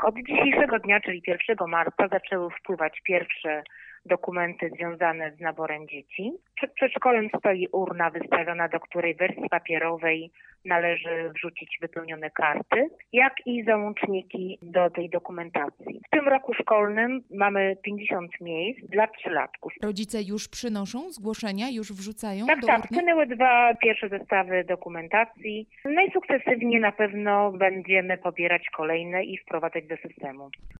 Tak, od dzisiejszego dnia, czyli 1 marca, zaczęły wpływać pierwsze dokumenty związane z naborem dzieci. Przed przedszkolem stoi urna wystawiona, do której w wersji papierowej należy wrzucić wypełnione karty, jak i załączniki do tej dokumentacji. W tym roku szkolnym mamy 50 miejsc dla 3-latków. Rodzice już przynoszą zgłoszenia, już wrzucają Tak, do tak. urny? Wpłynęły 2 pierwsze zestawy dokumentacji. No i sukcesywnie na pewno będziemy pobierać kolejne i wprowadzać do systemu.